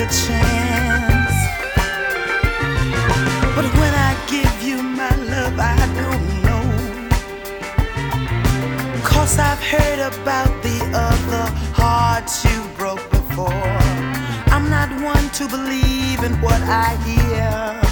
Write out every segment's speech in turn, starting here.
chance. But when I give you my love, I don't know, 'cause I've heard about the other hearts you broke before. I'm not one to believe in what I hear,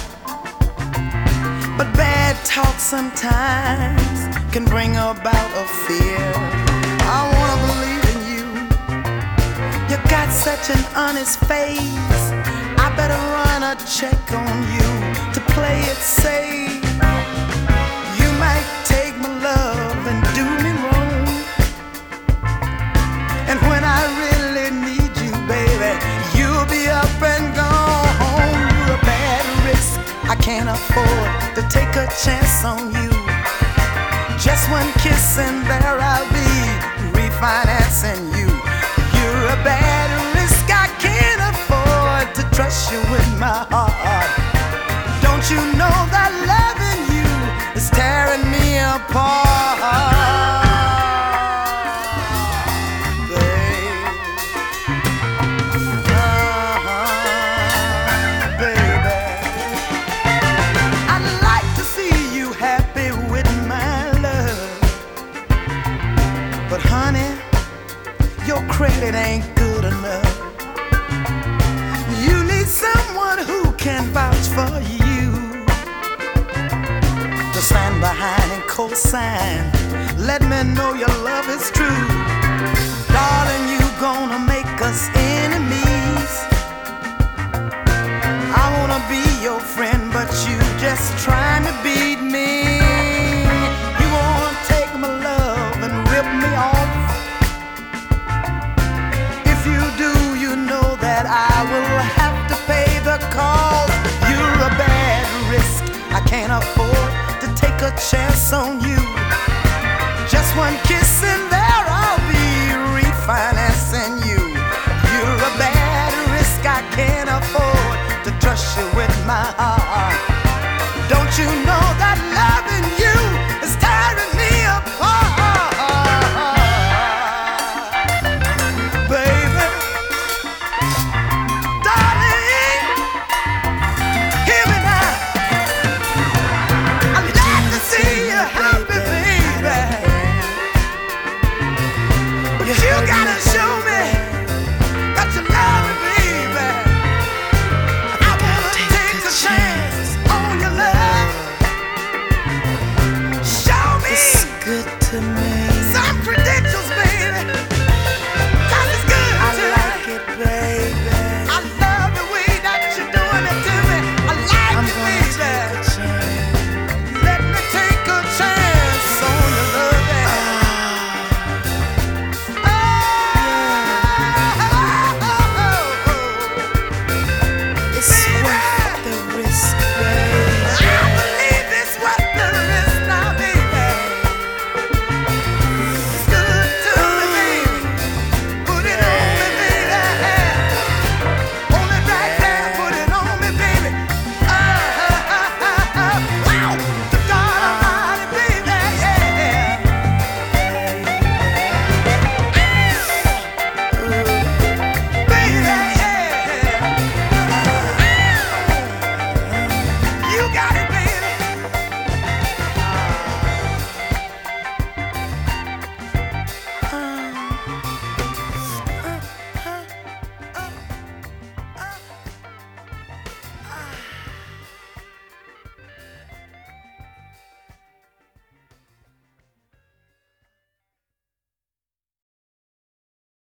but bad talk sometimes can bring about a fear. I wanna believe in you. You got such an honest face. I better run a check on you to play it safe. You might take my love and do me wrong, and when I really need you, baby, you'll be up and gone. You're a bad risk I can't afford to take a chance on you. Just one kiss and there I'll be refinancing you. You're a bad risk I can't afford to trust you with my heart. Don't you know that loving you is tearing me apart? But honey, your credit ain't good enough. You need someone who can vouch for you, to stand behind and co-sign. Let me know your love is true. Darling, you gonna make us enemies. I wanna be your friend, but you just trying to beat me. You wanna take my love and rip me off. If you do, you know that I will have to pay the cost. You're a bad risk I can't afford to take a chance on you. Just one kiss and there I'll be refinancing you. You're a bad risk I can't afford to trust you with my heart. Don't you know